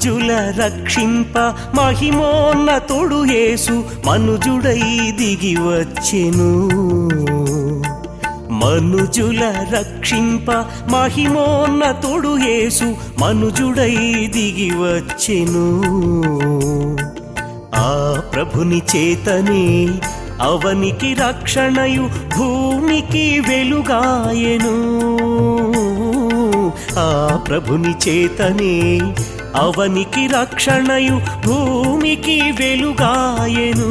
మనుజుల రక్షింప మహిమోన్నతుడు యేసు మనుజుడై దిగి వచ్చెను. మనుజుల రక్షింప మహిమోన్నతుడు యేసు మనుజుడై దిగి వచ్చెను. ఆ ప్రభుని చేతనే అవనికి రక్షణయు భూమికి వెలుగాయెను. ఆ ప్రభుని చేతనే అవనికి రక్షణయు భూమికి వెలుగాయెను.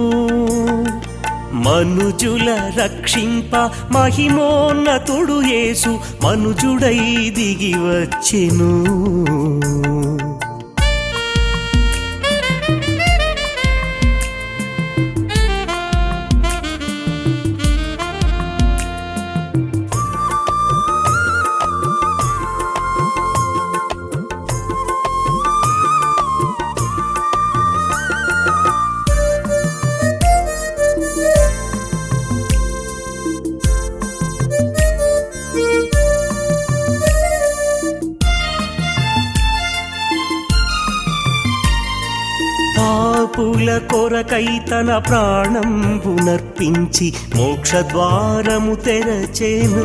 మనుజుల రక్షింప మహిమోన్నతుడు యేసు మనుజుడై దిగి వచ్చెను. పాపుల కొరకై తన ప్రాణంబునర్పించి మోక్షద్వారము తెరచెను.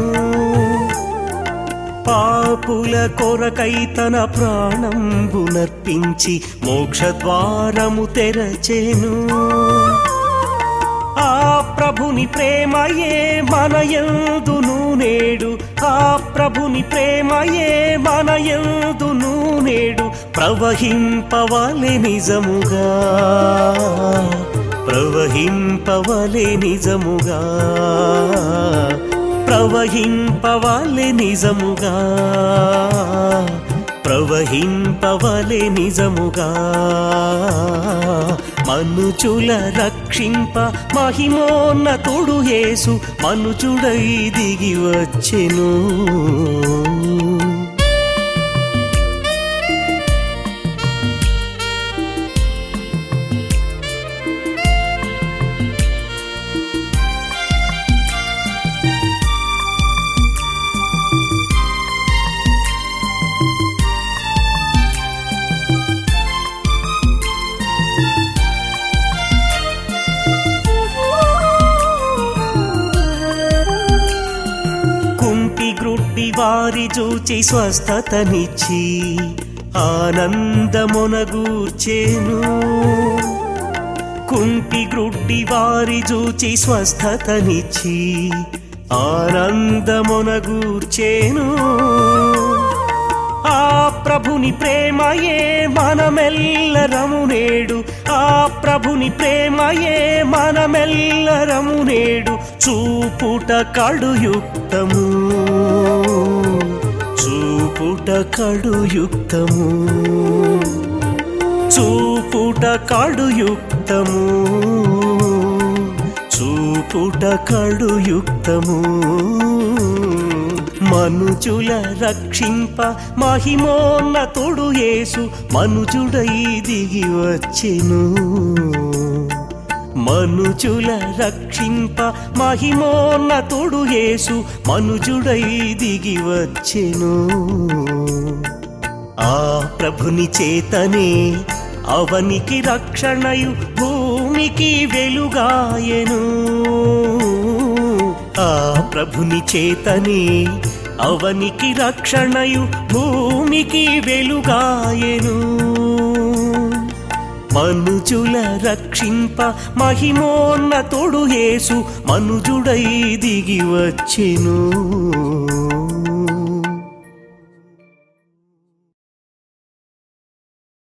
పాపుల కొరకై తన ప్రాణంబునర్పించి మోక్షద్వారము తెరచెను. ఆ ప్రభుని ప్రేమయే మనయందును నేడు, ఆ ప్రభుని ప్రేమయే మనయందును నేడు ప్రవహింపవలె నిజముగా, ప్రవహింపవలె నిజముగా, ప్రవహింపవలె నిజముగా, ప్రవహింపవలె నిజముగా. మనుజుల రక్షింప మహిమోన్నతుడు యేసు మనుజుడై దిగి వచ్చెను. గ్రుడ్డి వారి చూచి స్వస్థతనిచ్చి ఆనందమునగూర్చెను. కుంటి గ్రుడ్డి వారి చూచి స్వస్థతనిచ్చి ఆనందమునగూర్చెను. ఆ ప్రభుని ప్రేమయే మనమెల్లరము నేడు, ఆ ప్రభుని ప్రేమయే మనమెల్లరము నేడు చూపుట కడుయుక్తము, చూపుట కడుయుక్తము, చూపుట కడుయుక్తము, చూపుట కడుయుక్తము. మనుజుల రక్షింప మహిమోన్నతుడు యేసు మనుజుడై దిగి వచ్చెను. మనుజుల రక్షింప మహిమోన్నతుడు యేసు మనుజుడై దిగి వచ్చెను. ఆ ప్రభుని చేతనే అవనికి రక్షణయు భూమికి వెలుగాయెను. ఆ ప్రభుని చేతనే అవనికి రక్షణయు భూమికి వెలుగాయెను. మనుజుల రక్షింప మహిమోన్నతుడు యేసు మనుజుడై దిగి వచ్చెను.